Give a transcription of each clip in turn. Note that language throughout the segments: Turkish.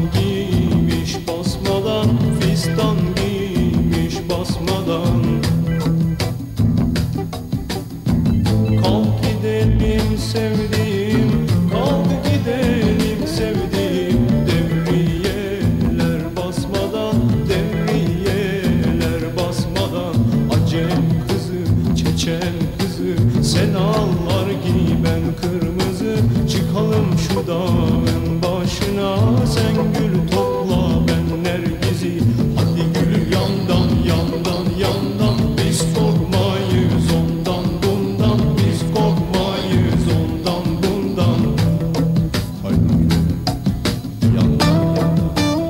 giymiş basmadan, fistan giymiş basmadan. Kalk gidelim sevdiğim, kalk gidelim sevdiğim, devriyeler basmadan, devriyeler basmadan. Acem kızı, Çeçen kızı, sen ağlar giy ben kırmızı. Çıkalım şu dağın başına, sen gül topla ben nergizi. Hadi gül yandan yandan yandan, biz korkmayız ondan bundan, biz korkmayız ondan bundan. Haydi gül yandan yandan.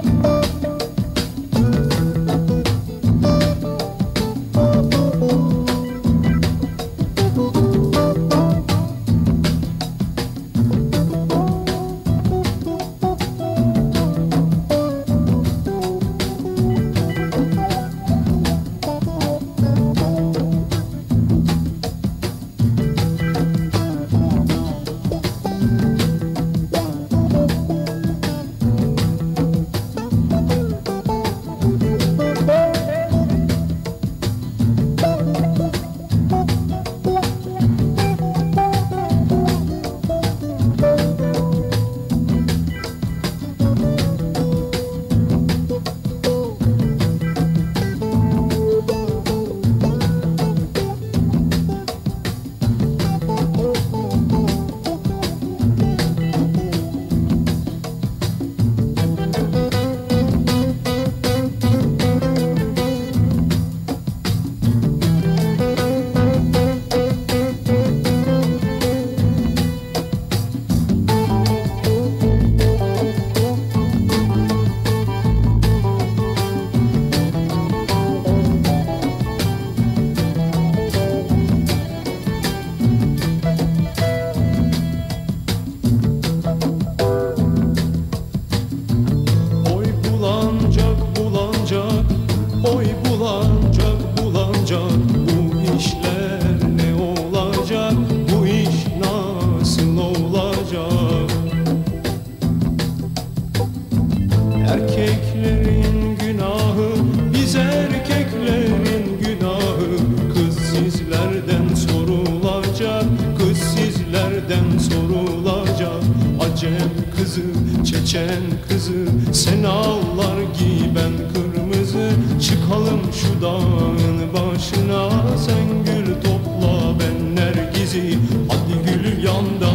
Oy bulanacak bulanacak, bu işler ne olacak, bu iş nasıl olacak? Erkeklerin günahı, biz erkeklerin günahı. Kız sizlerden sorulacak, kız sizlerden sorulacak. Acem kızı, Çeçen kızı, sen ağlar giy ben kırmızı. Çıkalım şu dağın başına, sen gül topla ben nergizi. Hadi gül yanda